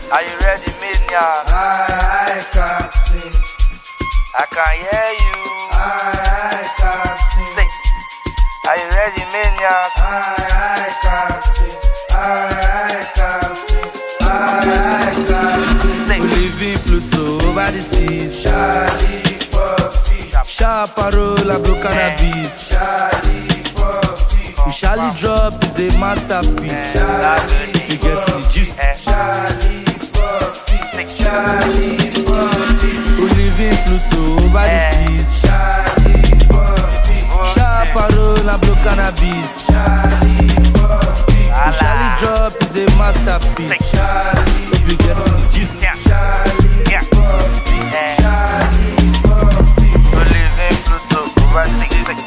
Are you ready, maniac? I can't sing. I can hear you. I can't sing. Say, are you ready, maniac? I can't sing. I can't sing. I can't sing. Say, We live in Pluto over the seas. Charlie Poppy. Sharp parola, blow cannabis. Charlie Poppy. We Charlie drop is a masterpiece. Charlie we get to the juice. Charlie Poppy. Charlie Poppy. We live in Pluto over the seas. Charlie Poppy. Sharp parola, blow cannabis. Charlie Poppy. We Charlie drop is a masterpiece. Charlie we get to the juice. Charlie Poppy. Charlie Poppy. we live in Pluto over the seas.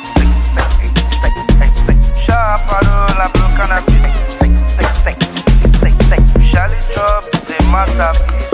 Sharp parola, blow cannabis. Charlie drop is a masterpiece.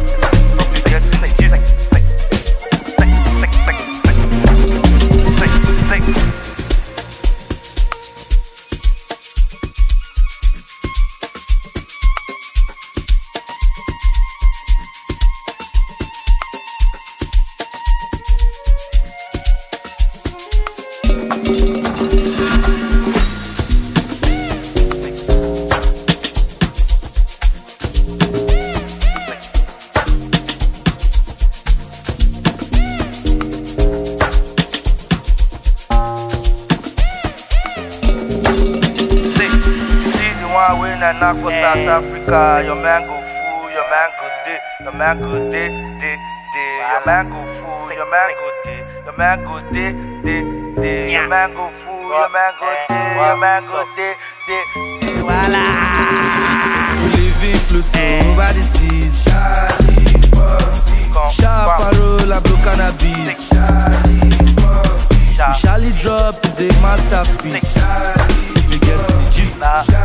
And knock for South Africa, your man go fool, your man go dick, your man go dick, your man go fool, your man go dick, your man go dick, your man go fool, your man go dick, your man go dick, voila. We live in Pluto over the seas. Charlie Poppy. Sharp parola, blow cannabis. Charlie Poppy. Charlie drop is a masterpiece. Charlie we get to the juice.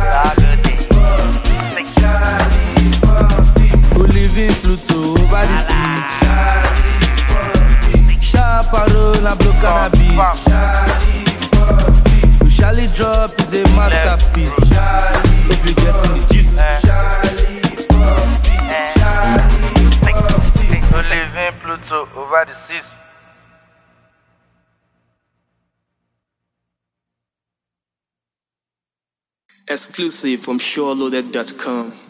Charlie Poppy. We live in Pluto over the seas. Charlie Poppy. Sharp parola, blow cannabis. Charlie Poppy. Charlie drop is a masterpiece. Charlie we get to the juice. Charlie Poppy. Charlie Poppy. We live in Pluto over the seas. Exclusive from SureLoaded.com.